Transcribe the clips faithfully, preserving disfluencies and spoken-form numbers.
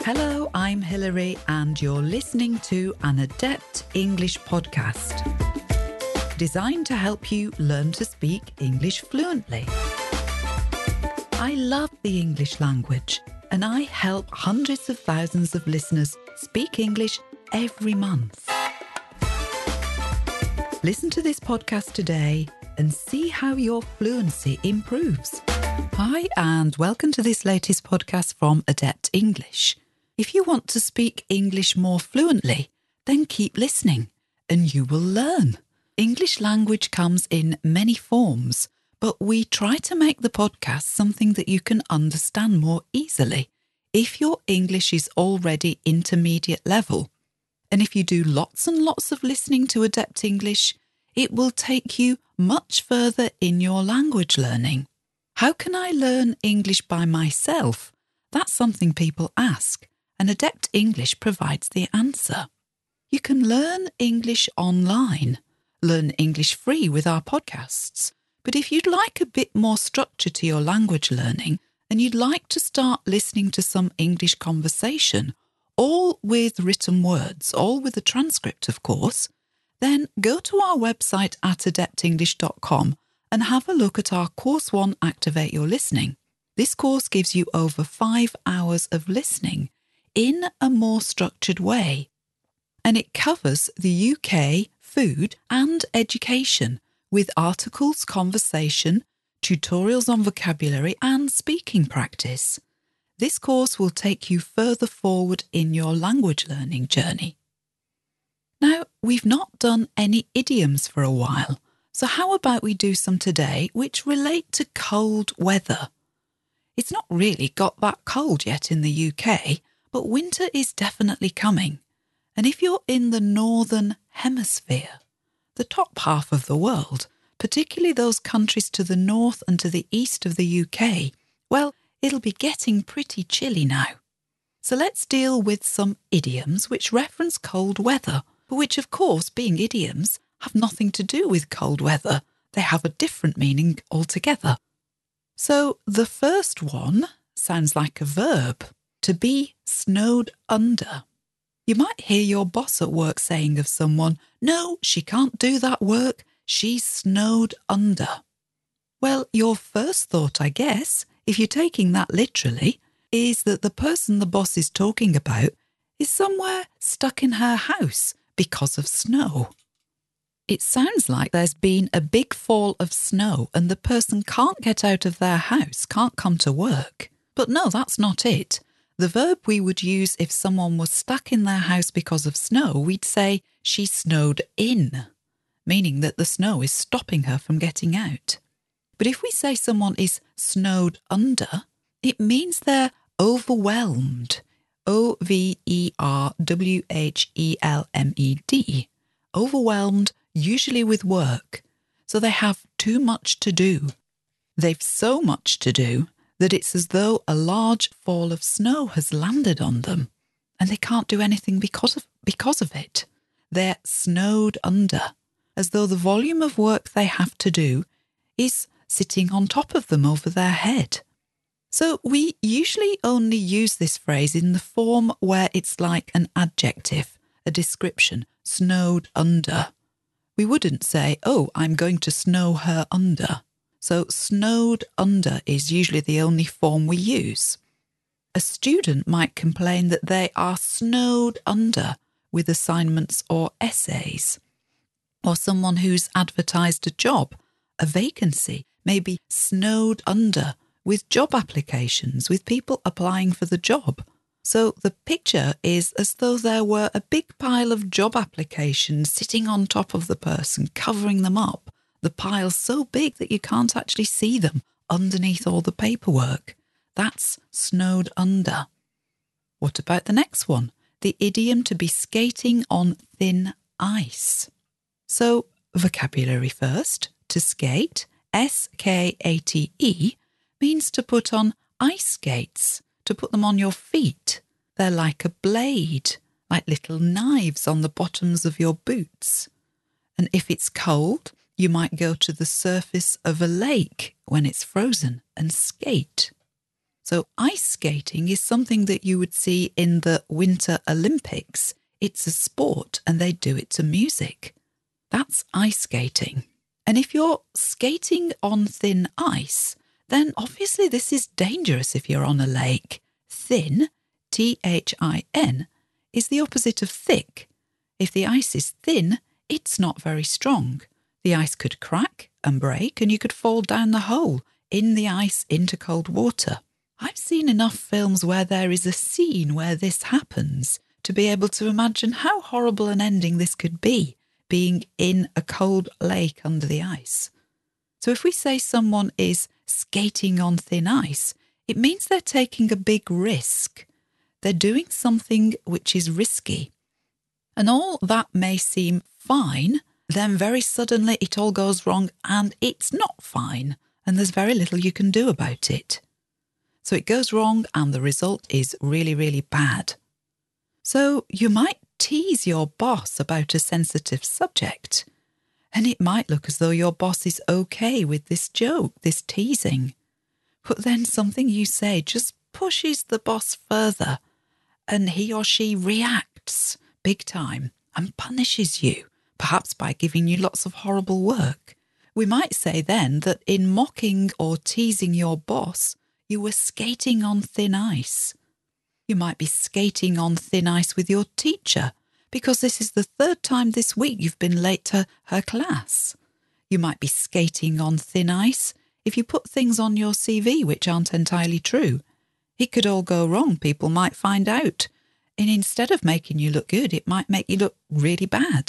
Hello, I'm Hilary and you're listening to an Adept English podcast, designed to help you learn to speak English fluently. I love the English language and I help hundreds of thousands of listeners speak English every month. Listen to this podcast today and see how your fluency improves. Hi and welcome to this latest podcast from Adept English. If you want to speak English more fluently, then keep listening and you will learn. English language comes in many forms, but we try to make the podcast something that you can understand more easily if your English is already intermediate level. And if you do lots and lots of listening to Adept English, it will take you much further in your language learning. How can I learn English by myself? That's something people ask, and Adept English provides the answer. You can learn English online, learn English free with our podcasts. But if you'd like a bit more structure to your language learning and you'd like to start listening to some English conversation, all with written words, all with a transcript, of course, then go to our website at adept english dot com and have a look at our Course one Activate Your Listening. This course gives you over five hours of listening in a more structured way. And it covers the U K, food and education with articles, conversation, tutorials on vocabulary and speaking practice. This course will take you further forward in your language learning journey. Now, we've not done any idioms for a while, so how about we do some today which relate to cold weather? It's not really got that cold yet in the U K, but winter is definitely coming. And if you're in the northern hemisphere, the top half of the world, particularly those countries to the north and to the east of the U K, well, it'll be getting pretty chilly now. So let's deal with some idioms which reference cold weather, but which, of course, being idioms, have nothing to do with cold weather. They have a different meaning altogether. So the first one sounds like a verb, to be snowed under. You might hear your boss at work saying of someone, "No, she can't do that work. She's snowed under." Well, your first thought, I guess, if you're taking that literally, is that the person the boss is talking about is somewhere stuck in her house because of snow. It sounds like there's been a big fall of snow and the person can't get out of their house, can't come to work. But no, that's not it. The verb we would use if someone was stuck in their house because of snow, we'd say she snowed in, meaning that the snow is stopping her from getting out. But if we say someone is snowed under, it means they're overwhelmed. O V E R W H E L M E D. Overwhelmed, usually with work. So they have too much to do. They've so much to do that it's as though a large fall of snow has landed on them and they can't do anything because of, because of it. They're snowed under, as though the volume of work they have to do is sitting on top of them over their head. So we usually only use this phrase in the form where it's like an adjective, a description, snowed under. We wouldn't say, "Oh, I'm going to snow her under." So snowed under is usually the only form we use. A student might complain that they are snowed under with assignments or essays. Or someone who's advertised a job, a vacancy, may be snowed under with job applications, with people applying for the job. So the picture is as though there were a big pile of job applications sitting on top of the person, covering them up. The pile so big that you can't actually see them underneath all the paperwork. That's snowed under. What about the next one? The idiom to be skating on thin ice. So, vocabulary first. To skate, S K A T E, means to put on ice skates, to put them on your feet. They're like a blade, like little knives on the bottoms of your boots. And if it's cold, you might go to the surface of a lake when it's frozen and skate. So ice skating is something that you would see in the Winter Olympics. It's a sport and they do it to music. That's ice skating. And if you're skating on thin ice, then obviously this is dangerous if you're on a lake. Thin, T H I N, is the opposite of thick. If the ice is thin, it's not very strong. The ice could crack and break and you could fall down the hole in the ice into cold water. I've seen enough films where there is a scene where this happens to be able to imagine how horrible an ending this could be, being in a cold lake under the ice. So if we say someone is skating on thin ice, it means they're taking a big risk. They're doing something which is risky. And all that may seem fine, then very suddenly it all goes wrong and it's not fine, and there's very little you can do about it. So it goes wrong and the result is really, really bad. So you might tease your boss about a sensitive subject, and it might look as though your boss is okay with this joke, this teasing. But then something you say just pushes the boss further, and he or she reacts big time and punishes you, perhaps by giving you lots of horrible work. We might say then that in mocking or teasing your boss, you were skating on thin ice. You might be skating on thin ice with your teacher because this is the third time this week you've been late to her class. You might be skating on thin ice if you put things on your C V which aren't entirely true. It could all go wrong. People might find out. And instead of making you look good, it might make you look really bad.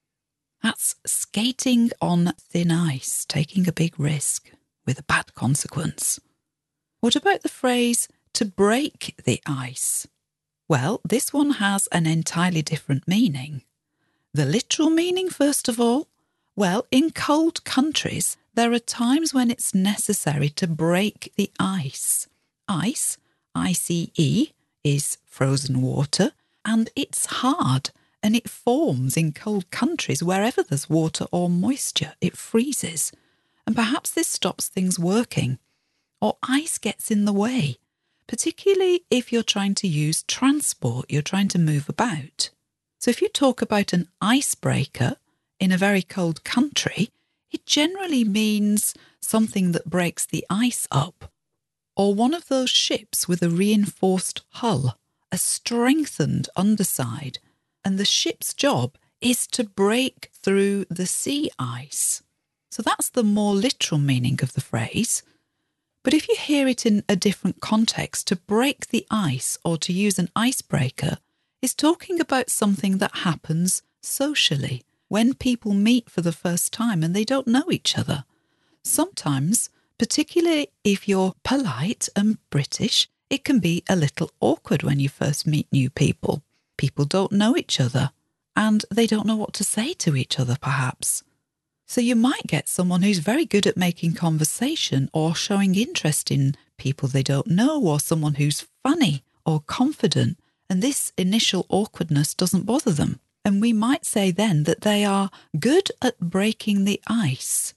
That's skating on thin ice, taking a big risk with a bad consequence. What about the phrase to break the ice? Well, this one has an entirely different meaning. The literal meaning, first of all, well, in cold countries, there are times when it's necessary to break the ice. Ice, I C E, is frozen water, and it's hard, and it forms in cold countries wherever there's water or moisture. It freezes, and perhaps this stops things working, or ice gets in the way, particularly if you're trying to use transport, you're trying to move about. So if you talk about an icebreaker in a very cold country, it generally means something that breaks the ice up, or one of those ships with a reinforced hull, a strengthened underside, and the ship's job is to break through the sea ice. So that's the more literal meaning of the phrase. But if you hear it in a different context, to break the ice or to use an icebreaker is talking about something that happens socially when people meet for the first time and they don't know each other. Sometimes, particularly if you're polite and British, it can be a little awkward when you first meet new people. People don't know each other and they don't know what to say to each other, perhaps. So you might get someone who's very good at making conversation or showing interest in people they don't know, or someone who's funny or confident, and this initial awkwardness doesn't bother them. And we might say then that they are good at breaking the ice.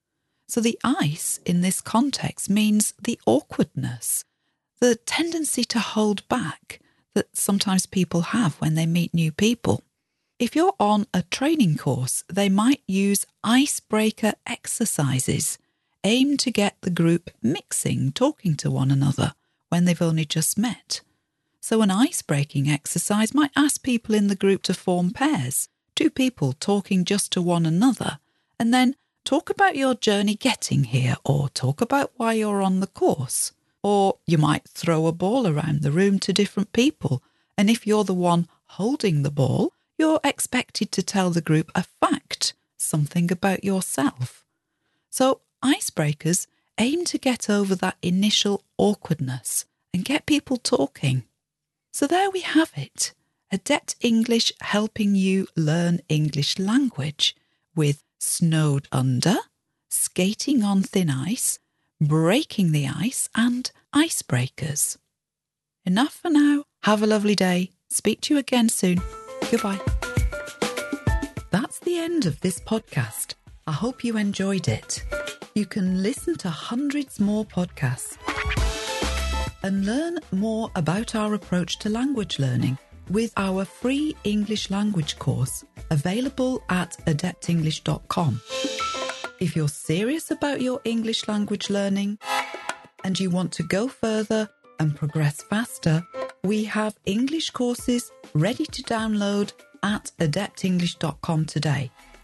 So the ice in this context means the awkwardness, the tendency to hold back that sometimes people have when they meet new people. If you're on a training course, they might use icebreaker exercises aimed to get the group mixing, talking to one another when they've only just met. So an ice-breaking exercise might ask people in the group to form pairs, two people talking just to one another, and then talk about your journey getting here, or talk about why you're on the course. Or you might throw a ball around the room to different people, and if you're the one holding the ball, you're expected to tell the group a fact, something about yourself. So icebreakers aim to get over that initial awkwardness and get people talking. So there we have it, Adept English helping you learn English language with snowed under, skating on thin ice, breaking the ice and icebreakers. Enough for now. Have a lovely day. Speak to you again soon. Goodbye. That's the end of this podcast. I hope you enjoyed it. You can listen to hundreds more podcasts and learn more about our approach to language learning with our free English language course available at adept english dot com. If you're serious about your English language learning and you want to go further and progress faster, we have English courses ready to download at adept english dot com today.